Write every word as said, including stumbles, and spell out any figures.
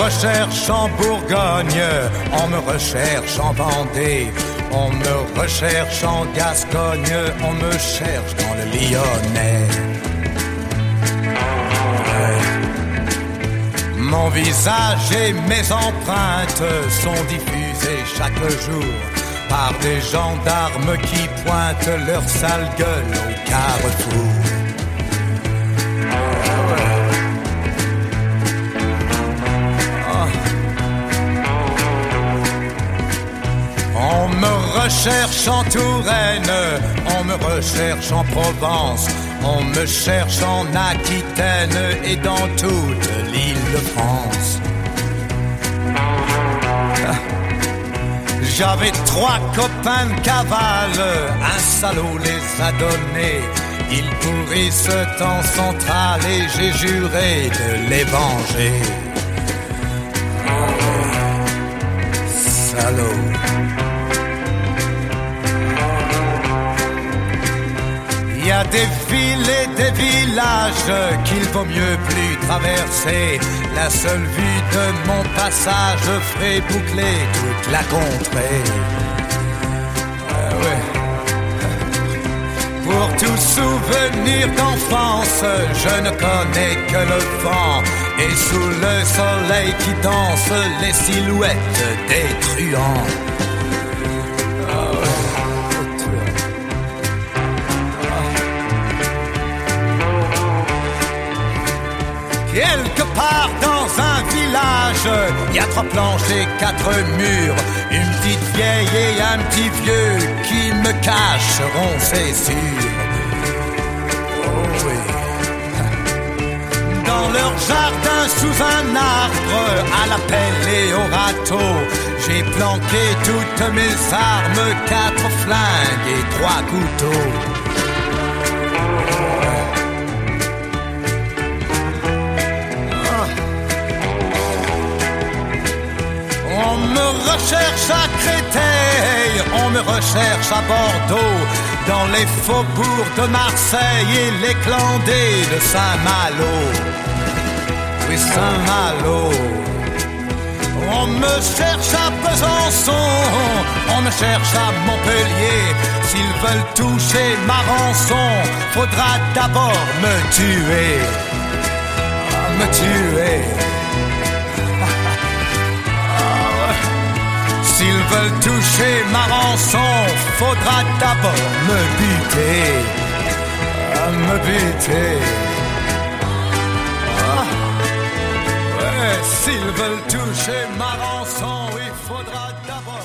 recherche en Bourgogne, on me recherche en Vendée, on me recherche en Gascogne, on me cherche dans le Lyonnais. Mon visage et mes empreintes sont diffusées chaque jour par des gendarmes qui pointent leur sale gueule au carrefour. On me recherche en Touraine, on me recherche en Provence, on me cherche en Aquitaine et dans toute l'Île-de-France. J'avais trois copains de cavale, un salaud les a donnés. Ils pourrissent en centrale et j'ai juré de les venger. Salaud. Il y a des villes et des villages qu'il vaut mieux plus traverser. La seule vue de mon passage ferait boucler toute la contrée. Euh, ouais. Pour tout souvenir d'enfance, je ne connais que le vent. Et sous le soleil qui danse, les silhouettes des truands. Quelque part dans un village, il y a trois planches et quatre murs, une petite vieille et un petit vieux qui me cacheront, c'est sûr. Oh oui. Dans leur jardin, sous un arbre, à la pelle et au râteau, j'ai planqué toutes mes armes, quatre flingues et trois couteaux. On me recherche à Créteil, on me recherche à Bordeaux, dans les faubourgs de Marseille et les clandés de Saint-Malo. Oui, Saint-Malo. On me cherche à Besançon, on me cherche à Montpellier. S'ils veulent toucher ma rançon, faudra d'abord me tuer. Me tuer. S'ils veulent toucher ma rançon, faudra d'abord me buter, me buter. Ah, ouais, s'ils veulent toucher ma rançon, il faudra d'abord